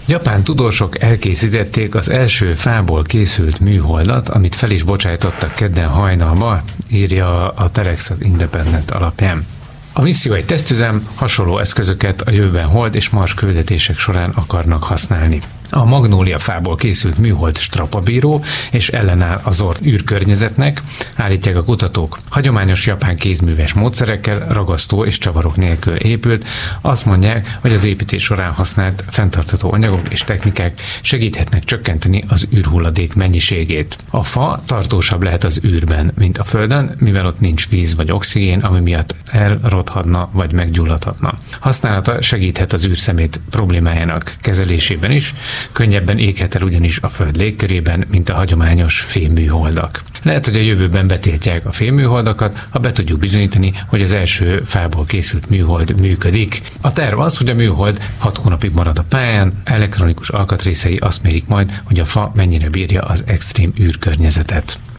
Japán tudósok elkészítették az első fából készült műholdat, amit fel is bocsájtottak kedden hajnalba, írja a Telex Independent alapján. A misszió egy tesztüzem, hasonló eszközöket a jövőben Hold és Mars küldetések során akarnak használni. A magnólia fából készült műhold strapabíró és ellenáll az űrkörnyezetnek, állítják a kutatók. Hagyományos japán kézműves módszerekkel, ragasztó és csavarok nélkül épült. Azt mondják, hogy az építés során használt fenntartható anyagok és technikák segíthetnek csökkenteni az űrhulladék mennyiségét. A fa tartósabb lehet az űrben, mint a Földön, mivel ott nincs víz vagy oxigén, ami miatt elrothadna vagy meggyulladhatna. Használata segíthet az űrszemét problémájának kezelésében is, könnyebben éghet el ugyanis a Föld légkörében, mint a hagyományos fémműholdak. Lehet, hogy a jövőben betiltják a fémműholdakat, ha be tudjuk bizonyítani, hogy az első fából készült műhold működik. A terv az, hogy a műhold 6 hónapig marad a pályán, elektronikus alkatrészei azt mérik majd, hogy a fa mennyire bírja az extrém űrkörnyezetet.